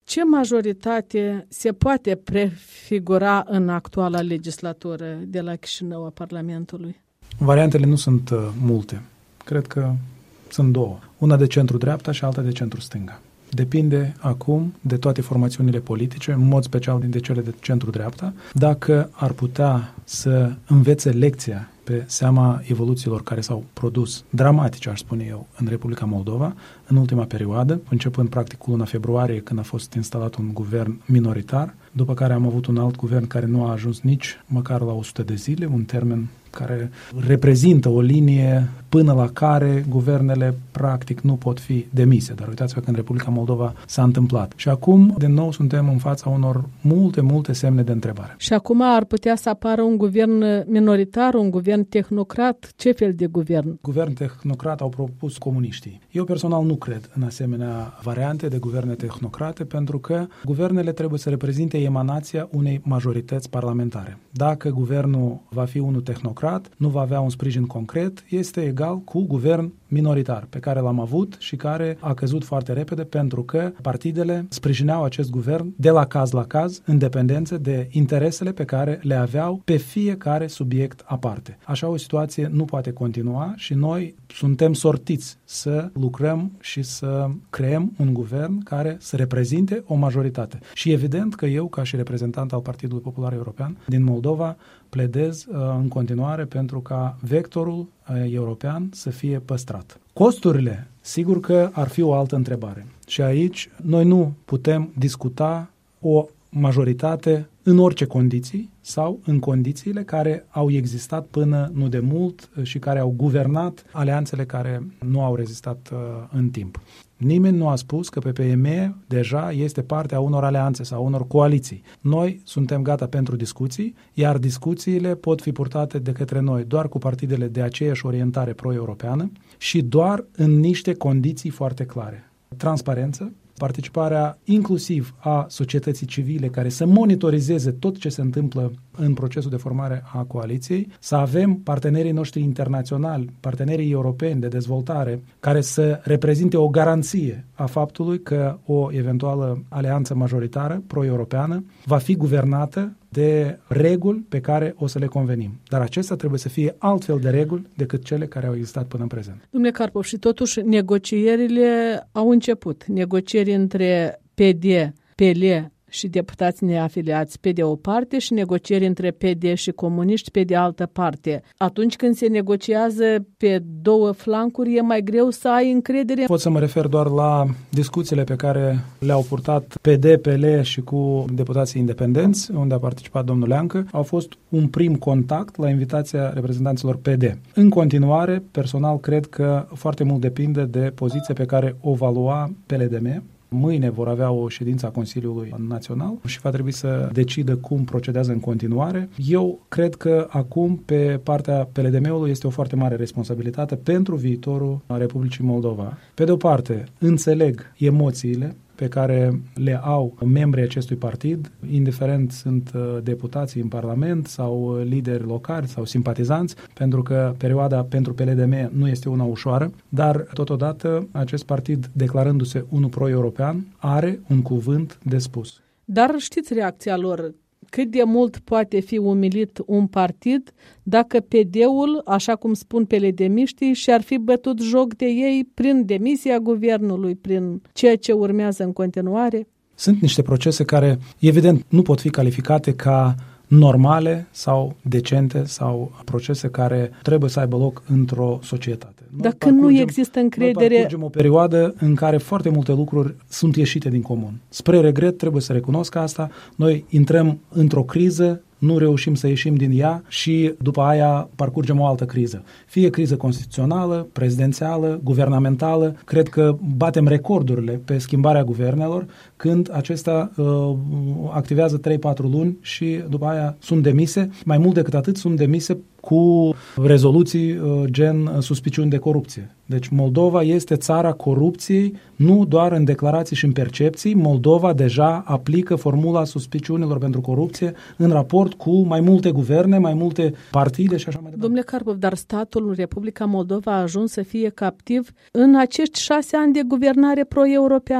Ce majoritate se poate prefigura în actuala legislatură de la Chișinău a Parlamentului? Variantele nu sunt multe. Cred că sunt două. Una de centru-dreapta și alta de centru-stânga. Depinde acum de toate formațiunile politice, în mod special de cele de centru-dreapta, dacă ar putea să învețe lecția pe seama evoluțiilor care s-au produs dramatice, aș spune eu, în Republica Moldova în ultima perioadă, începând practic cu luna februarie, când a fost instalat un guvern minoritar, după care am avut un alt guvern care nu a ajuns nici măcar la 100 de zile, un termen care reprezintă o linie până la care guvernele practic nu pot fi demise. Dar uitați-vă că în Republica Moldova s-a întâmplat. Și acum, din nou, suntem în fața unor multe semne de întrebare. Și acum ar putea să apară un guvern minoritar, un guvern tehnocrat? Ce fel de guvern? Guvern tehnocrat au propus comuniștii. Eu personal nu cred în asemenea variante de guverne tehnocrate, pentru că guvernele trebuie să reprezinte emanația unei majorități parlamentare. Dacă guvernul va fi unul tehnocrat, nu va avea un sprijin concret, este egal cu guvern minoritar, pe care l-am avut și care a căzut foarte repede pentru că partidele sprijineau acest guvern de la caz la caz, în dependență de interesele pe care le aveau pe fiecare subiect aparte. Așa o situație nu poate continua și noi suntem sortiți să lucrăm și să creăm un guvern care să reprezinte o majoritate. Și evident că eu, ca și reprezentant al Partidului Popular European din Moldova, pledez în continuare pentru ca vectorul european să fie păstrat. Costurile, sigur că ar fi o altă întrebare. Și aici noi nu putem discuta o majoritate în orice condiții sau în condițiile care au existat până nu de mult și care au guvernat alianțele care nu au rezistat în timp. Nimeni nu a spus că PPM deja este parte a unor alianțe sau unor coaliții. Noi suntem gata pentru discuții, iar discuțiile pot fi purtate de către noi doar cu partidele de aceeași orientare pro-europeană și doar în niște condiții foarte clare. Transparență, participarea inclusiv a societății civile care să monitorizeze tot ce se întâmplă în procesul de formare a coaliției, să avem partenerii noștri internaționali, partenerii europeni de dezvoltare, care să reprezinte o garanție a faptului că o eventuală alianță majoritară pro-europeană va fi guvernată de reguli pe care o să le convenim. Dar acestea trebuie să fie altfel de reguli decât cele care au existat până în prezent. Domnule Karpov, și totuși negocierile au început. Negocieri între PD, PL și deputați neafiliați pe de o parte și negocieri între PD și comuniști pe de altă parte. Atunci când se negociază pe două flancuri, e mai greu să ai încredere? Pot să mă refer doar la discuțiile pe care le-au purtat PD, PL și cu deputații independenți, unde a participat domnul Leancă. Au fost un prim contact la invitația reprezentanților PD. În continuare, personal, cred că foarte mult depinde de poziția pe care o va lua PLDM. Mâine vor avea o ședință a Consiliului Național și va trebui să decidă cum procedează în continuare. Eu cred că acum pe partea PLDM-ului este o foarte mare responsabilitate pentru viitorul Republicii Moldova. Pe de o parte, înțeleg emoțiile pe care le au membrii acestui partid, indiferent sunt deputații în Parlament sau lideri locali sau simpatizanți, pentru că perioada pentru PLDM nu este una ușoară, dar totodată acest partid, declarându-se unul pro-european, are un cuvânt de spus. Dar știți reacția lor? Cât de mult poate fi umilit un partid dacă PD-ul, așa cum spun PLD-miștii, și-ar fi bătut joc de ei prin demisia guvernului, prin ceea ce urmează în continuare? Sunt niște procese care, evident, nu pot fi calificate ca normale sau decente sau procese care trebuie să aibă loc într-o societate. Dacă nu există încredere... Noi parcurgem o perioadă în care foarte multe lucruri sunt ieșite din comun. Spre regret, trebuie să recunosc asta, noi intrăm într-o criză, nu reușim să ieșim din ea și după aia parcurgem o altă criză. Fie criză constituțională, prezidențială, guvernamentală, cred că batem recordurile pe schimbarea guvernelor când acestea activează 3-4 luni și după aia sunt demise. Mai mult decât atât, sunt demise cu rezoluții gen suspiciuni de corupție. Deci Moldova este țara corupției, nu doar în declarații și în percepții. Moldova deja aplică formula suspiciunilor pentru corupție în raport cu mai multe guverne, mai multe partide și așa mai departe. Domnule Karpov, dar statul Republica Moldova a ajuns să fie captiv în acești 6 ani de guvernare pro-europeană.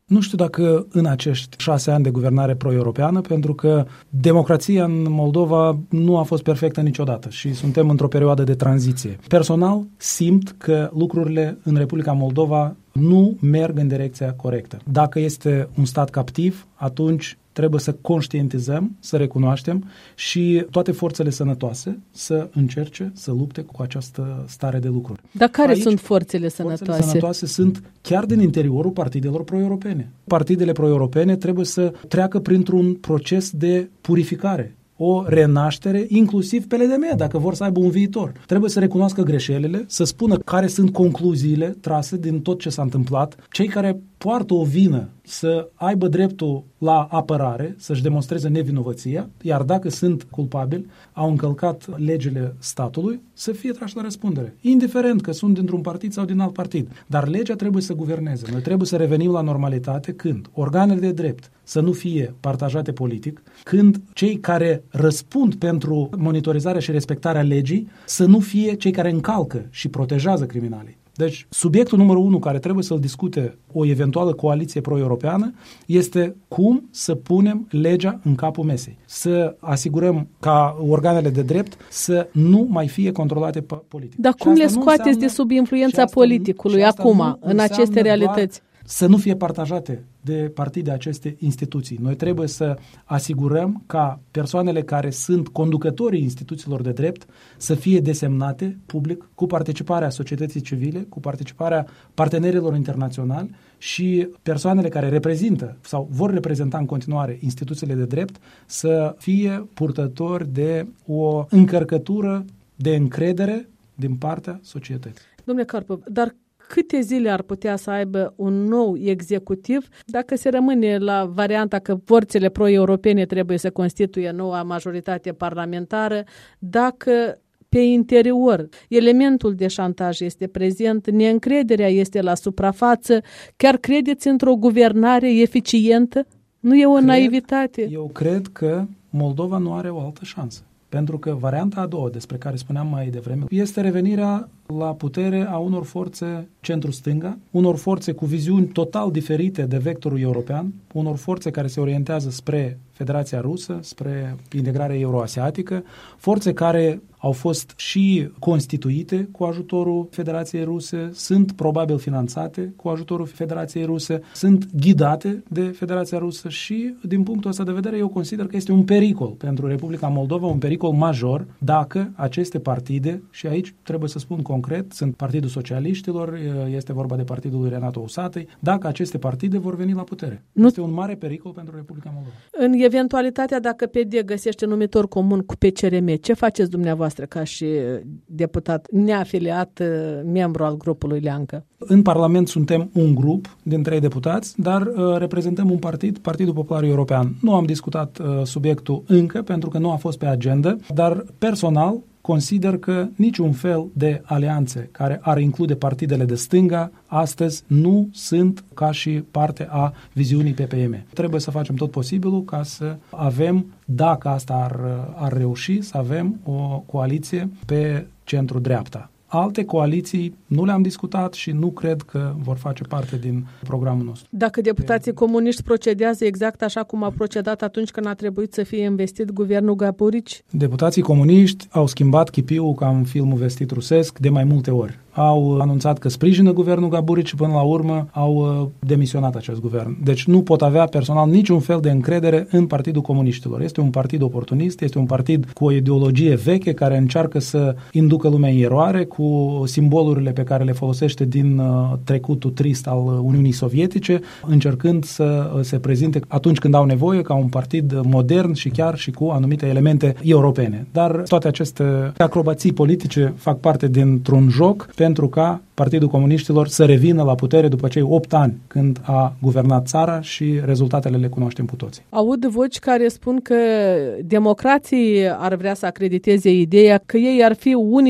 Nu știu dacă în acești 6 ani de guvernare pro-europeană, pentru că democrația în Moldova nu a fost perfectă niciodată și suntem într-o perioadă de tranziție. Personal, simt că lucrurile în Republica Moldova nu merg în direcția corectă. Dacă este un stat captiv, atunci trebuie să conștientizăm, să recunoaștem și toate forțele sănătoase să încerce să lupte cu această stare de lucruri. Dar care sunt forțele sănătoase? Forțele sănătoase sunt chiar din interiorul partidelor pro-europene. Partidele pro-europene trebuie să treacă printr-un proces de purificare, o renaștere, inclusiv PLDM, dacă vor să aibă un viitor. Trebuie să recunoască greșelile, să spună care sunt concluziile trase din tot ce s-a întâmplat. Cei care poartă o vină să aibă dreptul la apărare, să-și demonstreze nevinovăția, iar dacă sunt culpabili, au încălcat legile statului, să fie trași la răspundere. Indiferent că sunt dintr-un partid sau din alt partid. Dar legea trebuie să guverneze. Noi trebuie să revenim la normalitate când organele de drept să nu fie partajate politic, când cei care răspund pentru monitorizarea și respectarea legii să nu fie cei care încalcă și protejează criminalii. Deci, subiectul numărul 1 care trebuie să-l discute o eventuală coaliție pro-europeană este cum să punem legea în capul mesei. Să asigurăm ca organele de drept să nu mai fie controlate politic. Dar cum le scoateți de sub influența politicului acum, în aceste realități? Să nu fie partajate de partide aceste instituții. Noi trebuie să asigurăm ca persoanele care sunt conducătorii instituțiilor de drept să fie desemnate public cu participarea societății civile, cu participarea partenerilor internaționali și persoanele care reprezintă sau vor reprezenta în continuare instituțiile de drept să fie purtători de o încărcătură de încredere din partea societății. Domnule Karpov, dar câte zile ar putea să aibă un nou executiv dacă se rămâne la varianta că forțele pro-europene trebuie să constituie noua majoritate parlamentară, dacă pe interior elementul de șantaj este prezent, neîncrederea este la suprafață, chiar credeți într-o guvernare eficientă? Nu e o naivitate? Eu cred că Moldova nu are o altă șansă. Pentru că varianta a doua, despre care spuneam mai devreme, este revenirea la putere a unor forțe centru-stânga, unor forțe cu viziuni total diferite de vectorul european, unor forțe care se orientează spre Federația Rusă, spre integrarea euroasiatică, forțe care au fost și constituite cu ajutorul Federației Ruse, sunt probabil finanțate cu ajutorul Federației Ruse, sunt ghidate de Federația Rusă și, din punctul ăsta de vedere, eu consider că este un pericol pentru Republica Moldova, un pericol major dacă aceste partide, și aici trebuie să spun concret, sunt Partidul Socialiștilor, este vorba de Partidul lui Renato Usatăi, dacă aceste partide vor veni la putere. Este un mare pericol pentru Republica Moldova. În eventualitatea dacă PD găsește numitor comun cu PCRM, ce faceți dumneavoastră ca și deputat neafiliat, membru al grupului Leancă? În Parlament suntem un grup din 3 deputați, dar reprezentăm un partid, Partidul Popular European. Nu am discutat subiectul încă, pentru că nu a fost pe agenda, dar personal consider că niciun fel de alianțe care ar include partidele de stânga astăzi nu sunt ca și parte a viziunii PPM. Trebuie să facem tot posibilul ca să avem, dacă asta ar reuși, să avem o coaliție pe centru-dreapta. Alte coaliții nu le-am discutat și nu cred că vor face parte din programul nostru. Dacă deputații comuniști procedează exact așa cum a procedat atunci când a trebuit să fie investit guvernul Gaburici? Deputații comuniști au schimbat chipiul ca în filmul vestit rusesc de mai multe ori. Au anunțat că sprijină guvernul Gaburici și până la urmă au demisionat acest guvern. Deci nu pot avea personal niciun fel de încredere în Partidul Comuniștilor. Este un partid oportunist, este un partid cu o ideologie veche care încearcă să inducă lumea în eroare cu simbolurile pe care le folosește din trecutul trist al Uniunii Sovietice, încercând să se prezinte atunci când au nevoie ca un partid modern și chiar și cu anumite elemente europene. Dar toate aceste acrobații politice fac parte dintr-un joc pentru ca Partidul Comuniștilor să revină la putere după cei 8 ani când a guvernat țara și rezultatele le cunoaștem cu toții. Aud voci care spun că democrații ar vrea să acrediteze ideea că ei ar fi unicii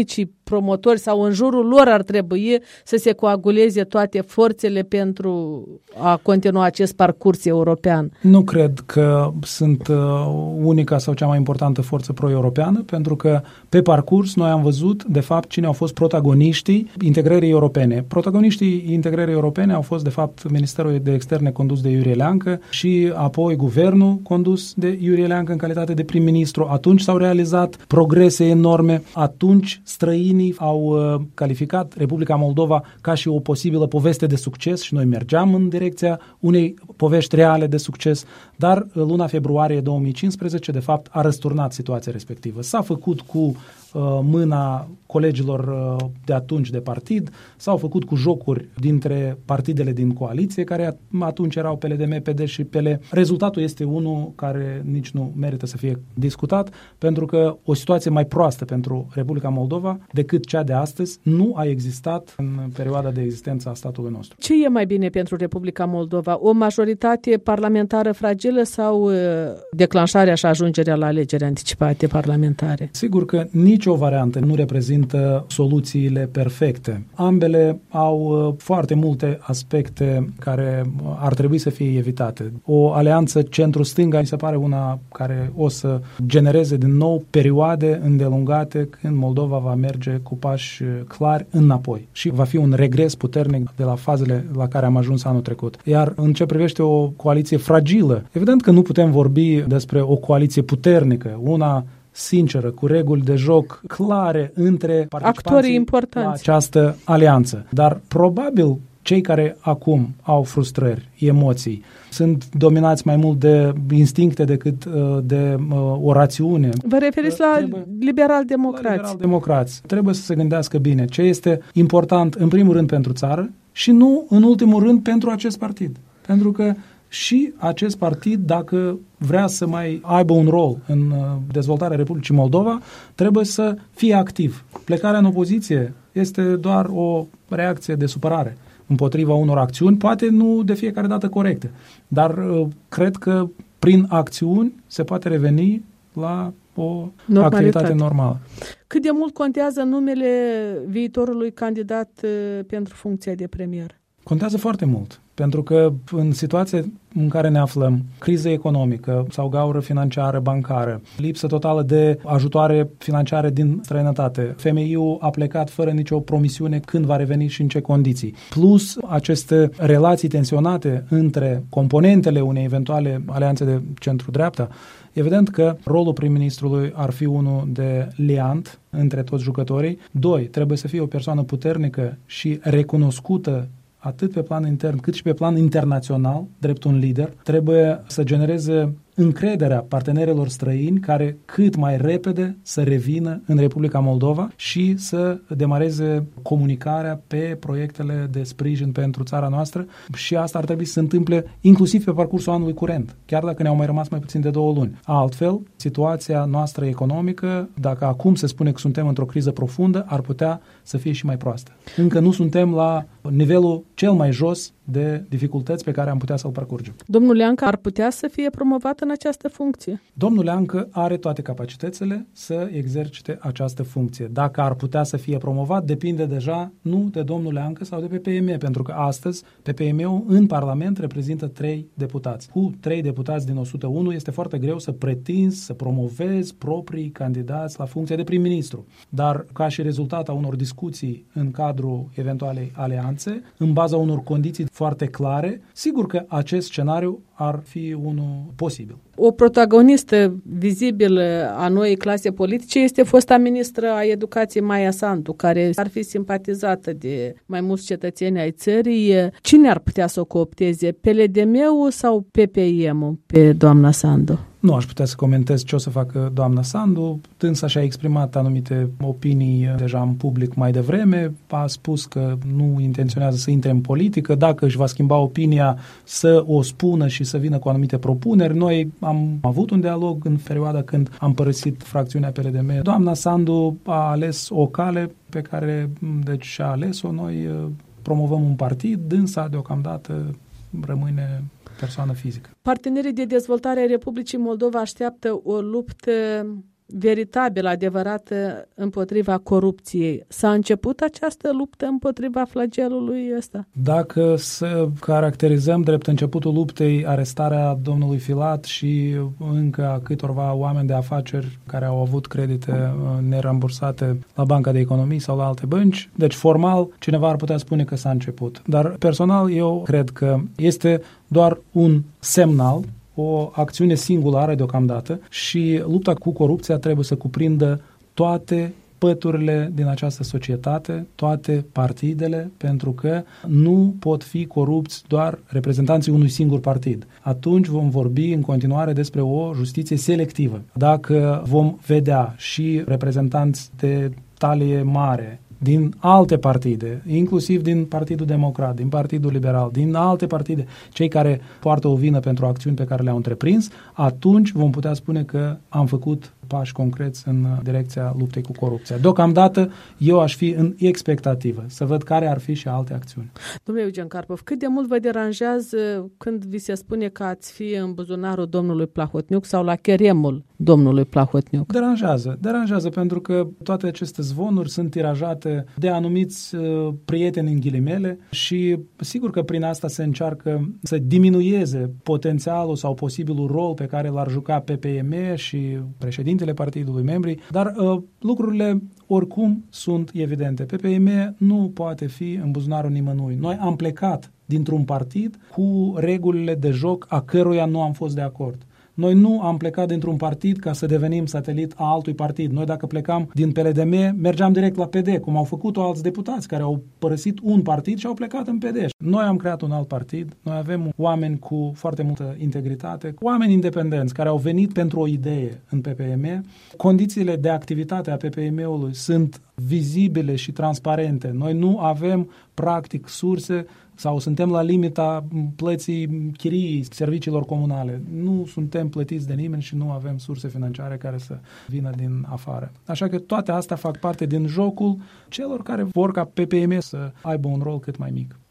promotori sau în jurul lor ar trebui să se coaguleze toate forțele pentru a continua acest parcurs european? Nu cred că sunt unica sau cea mai importantă forță pro-europeană, pentru că pe parcurs noi am văzut, de fapt, cine au fost protagoniștii integrării europene. Protagoniștii integrării europene au fost, de fapt, Ministerul de Externe condus de Iurie Leancă și apoi guvernul condus de Iurie Leancă în calitate de prim-ministru. Atunci s-au realizat progrese enorme. Atunci străinii au calificat Republica Moldova ca și o posibilă poveste de succes și noi mergeam în direcția unei povești reale de succes, dar luna februarie 2015, de fapt, a răsturnat situația respectivă. S-a făcut cu mâna colegilor de atunci de partid, s-au făcut cu jocuri dintre partidele din coaliție, care atunci erau PLDM, PD și PL. Rezultatul este unul care nici nu merită să fie discutat, pentru că o situație mai proastă pentru Republica Moldova decât cea de astăzi nu a existat în perioada de existență a statului nostru. Ce e mai bine pentru Republica Moldova? O majoritate parlamentară fragilă sau declanșarea și ajungerea la alegeri anticipate parlamentare? Sigur că nicio variantă nu reprezintă soluțiile perfecte. Ambele au foarte multe aspecte care ar trebui să fie evitate. O alianță centru-stânga mi se pare una care o să genereze din nou perioade îndelungate când Moldova va merge cu pași clari înapoi și va fi un regres puternic de la fazele la care am ajuns anul trecut. Iar în ce privește o coaliție fragilă, evident că nu putem vorbi despre o coaliție puternică, una sinceră, cu reguli de joc clare între actorii importanți la această alianță. Dar probabil cei care acum au frustrări, emoții, sunt dominați mai mult de instincte decât de o rațiune. Vă referiți la liberal-democrați? La liberal-democrați. Trebuie să se gândească bine ce este important în primul rând pentru țară și nu în ultimul rând pentru acest partid. Pentru că și acest partid, dacă vrea să mai aibă un rol în dezvoltarea Republicii Moldova, trebuie să fie activ. Plecarea în opoziție este doar o reacție de supărare împotriva unor acțiuni, poate nu de fiecare dată corecte, dar cred că prin acțiuni se poate reveni la o activitate normală. Cât de mult contează numele viitorului candidat pentru funcția de premier? Contează foarte mult, pentru că în situația în care ne aflăm, criză economică sau gaură financiară, bancară, lipsă totală de ajutoare financiare din străinătate, FMI-ul a plecat fără nicio promisiune când va reveni și în ce condiții, plus aceste relații tensionate între componentele unei eventuale alianțe de centru-dreapta, evident că rolul prim-ministrului ar fi unul de liant între toți jucătorii. 2. Trebuie să fie o persoană puternică și recunoscută atât pe plan intern cât și pe plan internațional, drept un lider. Trebuie să genereze încrederea partenerilor străini care cât mai repede să revină în Republica Moldova și să demareze comunicarea pe proiectele de sprijin pentru țara noastră și asta ar trebui să se întâmple inclusiv pe parcursul anului curent, chiar dacă ne-au mai rămas mai puțin de 2 luni. Altfel, situația noastră economică, dacă acum se spune că suntem într-o criză profundă, ar putea să fie și mai proastă. Încă nu suntem la nivelul cel mai jos de dificultăți pe care am putea să-l parcurgem. Domnul Leancă ar putea să fie promovat în această funcție? Domnul Leancă are toate capacitățile să exercite această funcție. Dacă ar putea să fie promovat, depinde deja nu de domnul Leancă sau de PPM, pentru că astăzi PPM-ul în Parlament reprezintă 3 deputați. Cu 3 deputați din 101 este foarte greu să pretinzi, să promovezi proprii candidați la funcția de prim-ministru. Dar ca și rezultat a unor discuții în cadrul eventualei alianțe, în baza unor condiții foarte clare, sigur că acest scenariu ar fi unul posibil. O protagonistă vizibilă a noii clase politice este fosta ministră a educației Maia Sandu, care ar fi simpatizată de mai mulți cetățeni ai țării. Cine ar putea să o coopteze? PLDM-ul sau PPM-ul pe doamna Sandu? Nu aș putea să comentez ce o să facă doamna Sandu. Dânsa și-a exprimat anumite opinii deja în public mai devreme. A spus că nu intenționează să intre în politică. Dacă își va schimba opinia, să o spună și să vină cu anumite propuneri. Noi am avut un dialog în perioada când am părăsit fracțiunea PLDM. Doamna Sandu a ales o cale pe care, deci, și-a ales-o. Noi promovăm un partid. Dânsa, deocamdată, rămâne persoană fizică. Partenerii de dezvoltare a Republicii Moldova așteaptă o luptă veritabilă, adevărată împotriva corupției. S-a început această luptă împotriva flagelului ăsta? Dacă să caracterizăm drept începutul luptei arestarea domnului Filat și încă a câtorva oameni de afaceri care au avut credite nerambursate la Banca de Economii sau la alte bănci, deci formal cineva ar putea spune că s-a început. Dar personal eu cred că este doar un semnal, o acțiune singulară deocamdată și lupta cu corupția trebuie să cuprindă toate păturile din această societate, toate partidele, pentru că nu pot fi corupți doar reprezentanții unui singur partid. Atunci vom vorbi în continuare despre o justiție selectivă. Dacă vom vedea și reprezentanți de talie mare din alte partide, inclusiv din Partidul Democrat, din Partidul Liberal, din alte partide, cei care poartă o vină pentru acțiuni pe care le-au întreprins, atunci vom putea spune că am făcut pași concreți în direcția luptei cu corupția. Deocamdată, eu aș fi în expectativă, să văd care ar fi și alte acțiuni. Domnule Eugen Karpov, cât de mult vă deranjează când vi se spune că ați fi în buzunarul domnului Plahotniuc sau la cheremul domnului Plahotniuc? Deranjează pentru că toate aceste zvonuri sunt tirajate de anumiți prieteni în ghilimele și sigur că prin asta se încearcă să diminueze potențialul sau posibilul rol pe care l-ar juca PPM și președintele partidului, membrii, dar lucrurile oricum sunt evidente. PPM nu poate fi în buzunarul nimănui. Noi am plecat dintr-un partid cu regulile de joc a căruia nu am fost de acord. Noi nu am plecat dintr-un partid ca să devenim satelit a altui partid. Noi dacă plecam din PLDM, mergeam direct la PD, cum au făcut-o alți deputați care au părăsit un partid și au plecat în PD. Noi am creat un alt partid, noi avem oameni cu foarte multă integritate, oameni independenți care au venit pentru o idee în PPM. Condițiile de activitate a PPM-ului sunt vizibile și transparente. Noi nu avem practic surse sau suntem la limita plății chiriei serviciilor comunale. Nu suntem plătiți de nimeni și nu avem surse financiare care să vină din afară. Așa că toate astea fac parte din jocul celor care vor ca PPM să aibă un rol cât mai mic.